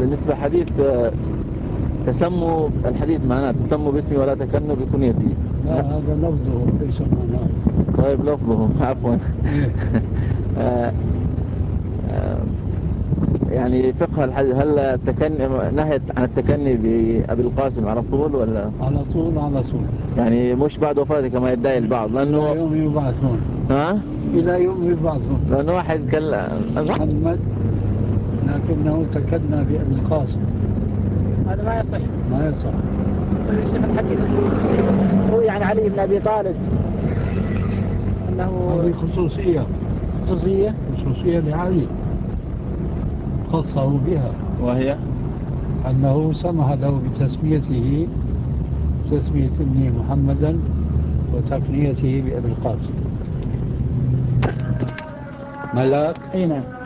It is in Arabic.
بالنسبة لحديث تسموا الحديث معناه تسموا باسمي ولا تكنوا بكنيتي. لا هذا لفظه ليس معناه. طيب لفظه عفوا. آه، آه، يعني فقه الحديث هل التكني نهيت عن التكني بأبي القاسم على طول ولا على طول على طول، يعني مش بعد وفاته كما يدعي البعض؟ لأنه إلى يوم يبعثون. ها إلى يوم يبعثون. لأنه واحد محمد لكنه تكنى بأبي القاسم، هذا ما يصح. ما يصح. طيب يا شيخ الحديث روي عن علي بن أبي طالب أنه هذه خصوصية لعلي خصه بها، وهي أنه سمح له بتسمية ابنه محمدا وتكنيته بأبي القاسم. ملاك أين